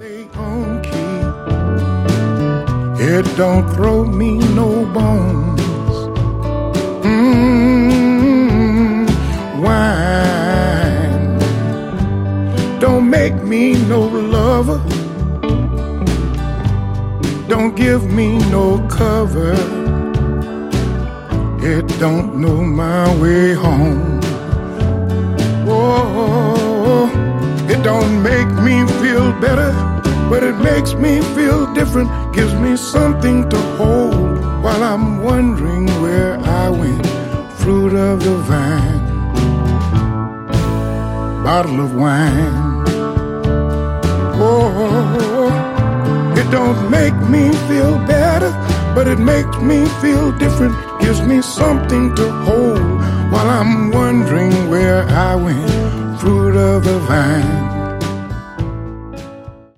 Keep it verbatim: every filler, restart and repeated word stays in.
Stay on key. It don't throw me no bones. Mmm, wine don't make me no lover. Don't give me no cover. It don't know my way home. Oh, it don't make me feel better, but it makes me feel different. Gives me something to hold while I'm wondering where I went. Fruit of the vine, bottle of wine. Oh, it don't make me feel better, but it makes me feel different. Gives me something to hold while I'm wondering where I went. Fruit of the vine.